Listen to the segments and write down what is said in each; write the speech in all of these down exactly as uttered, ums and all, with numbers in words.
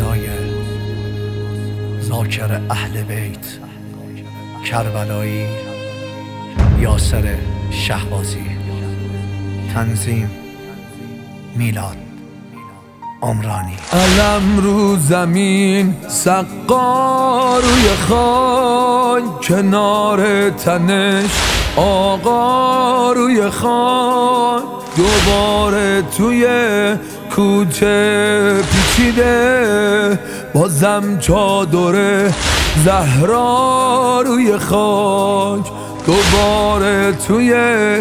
صدای ذاکر اهل بیت کربلایی یاسر شهبازی. تنظیم میلاد عمرانی. علم رو زمین، سقا روی خاک، کنار تنش آقا روی خاک، دوباره توی کوچه پیچیده، بازم چادر زهرا روی خاک، دوباره توی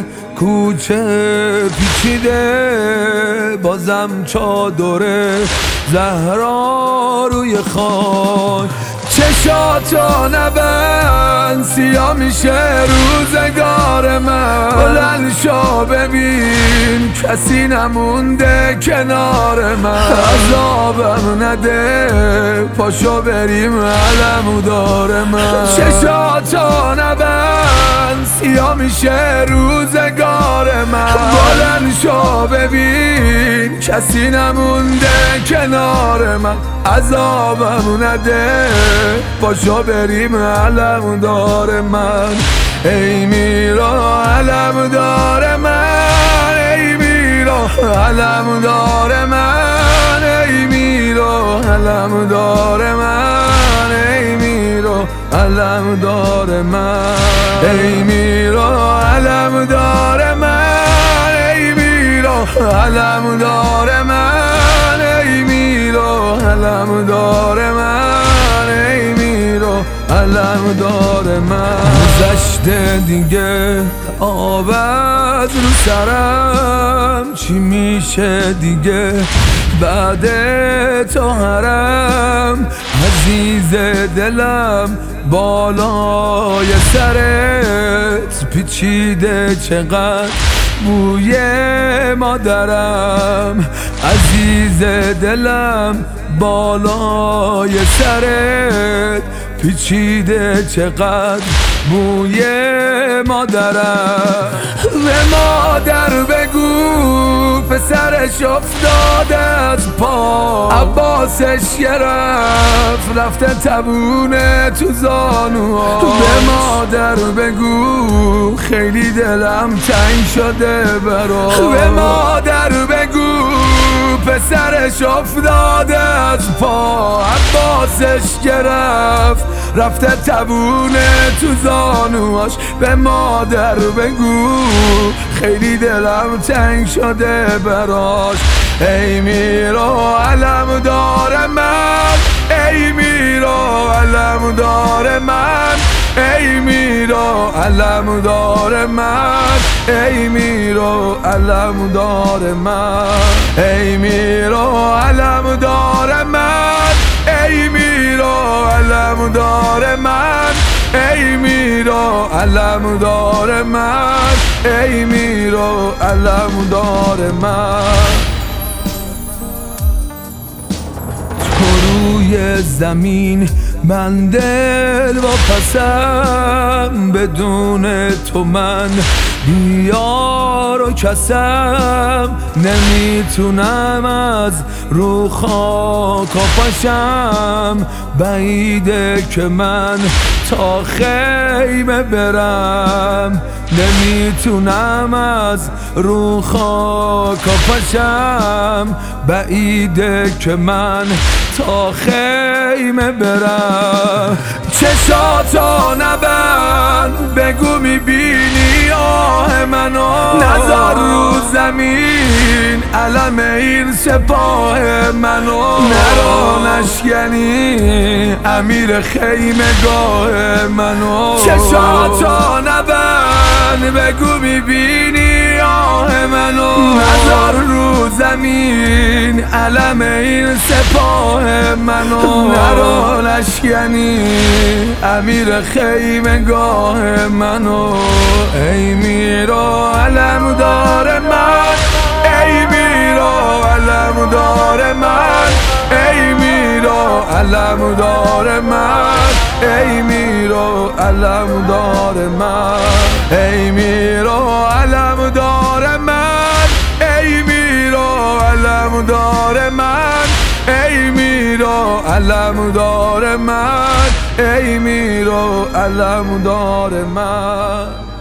کوچه پیچیده، بازم چادر زهرا روی خاک. چشاتو نبند، سیاه میشه روزگار من، بلند شو ببین کسی نمونده کنار من، عذابم نده پاشو بریم علمودار من. چشاتو نبند، سیاه میشه روزگار من، بلند شو ببین کسی نمونده کنار من، عذابم نده پاشو بریم علمودار من. ای میرا علمودار من، ای میرا علمودار من، ای میرا علمودار من، ای میرا علمودار من، ای میرا علمودار من، ای میرا علمودار من، ای میرا علمودار من، ای میرا علمودار من. گذشته دیگه آب از رو سرم، چی میشه دیگه بعد تو حرم، عزیز دلم بالای سرت پیچیده چقدر بوی مادرم، عزیز دلم بالای سرت پیچیده چقدر بوی مادرم. به مادر بگو پسرش افتاده از پا، عباسش گرفت رفته تبونه تو زانوها. به مادر بگو خیلی دلم تنگ شده براش، به مادر بگو پسرش افتاده از پا، عباسش گرفت رفته تبونه تو زانوهاش. به مادر بگو خیلی دلم تنگ شده براش. ای میرا علمودار من، ای میرا علمودار من، ای میرا علمودار من، ای میرا علمودار من، ای میرا علمودار من، ای میرا علمودار من، ای میرا علمودار من، ای میرا علمودار من. روی زمین من دل و پسم، بدون تو من بیار و کسم، نمیتونم از رو خاک پاشم، بعیده که من تا خیمه برم، نمیتونم از رو خاک پاشم، بعیده که من تا خیمه برم. چشاتو نبند، بگو میبینی آه منو، نذار رو زمین علم این سپاه منو، نرو نشکنی امیر خیمه گاه منو. چشاتو نبند، بگو میبینی آه منو، نذار رو زمین علم این سپاه منو، نرو نشکنی امیر خیمه گاه منو. ای میرا علمودار من، ای میرا علمودار من، ای میرا علمودار من، ای میرا علمودار من، ای میرا علمودار من، ای میرا علمودار من، ای میرا میر و علمدار من، ای میر و علمدار من.